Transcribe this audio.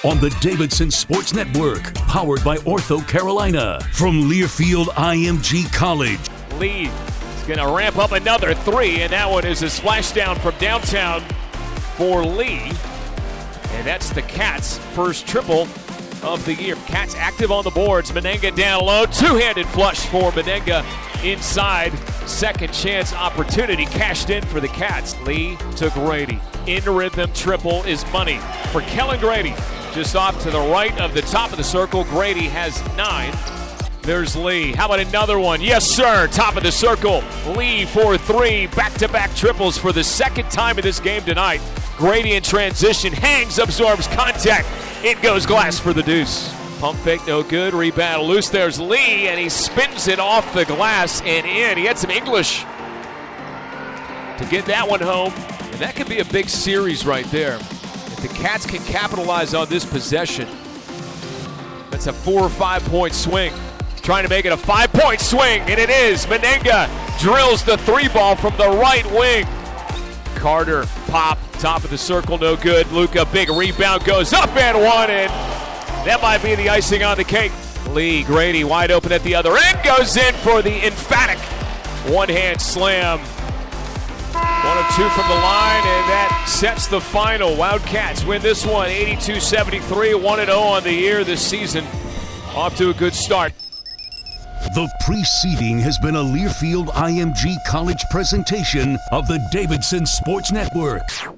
on the Davidson Sports Network, powered by Ortho Carolina from Learfield IMG College. Lee is going to ramp up another three, and that one is a splashdown from downtown for Lee. And that's the Cats' first triple of the year. Cats active on the boards. Menenga down low. Two-handed flush for Menenga inside. Second chance opportunity cashed in for the Cats. Lee to Grady. In rhythm triple is money for Kellen Grady. Just off to the right of the top of the circle. Grady has 9. There's Lee. How about another one? Yes, sir. Top of the circle. Lee for 3. Back-to-back triples for the second time in this game tonight. Grady in transition. Hangs, absorbs contact. It goes glass for the deuce. Pump fake, no good. Rebound loose. There's Lee, and he spins it off the glass and in. He had some English to get that one home. And that could be a big series right there. If the Cats can capitalize on this possession, that's a 4 or 5 point swing. Trying to make it a 5-point swing, and it is. Menenga drills the 3-ball from the right wing. Carter, pop, top of the circle, no good. Luka, big rebound, goes up and one, and that might be the icing on the cake. Lee, Grady, wide open at the other end, goes in for the emphatic one-hand slam. 1 of 2 from the line, and that sets the final. Wildcats win this one, 82-73, 1-0 on the year this season. Off to a good start. The preceding has been a Learfield IMG College presentation of the Davidson Sports Network.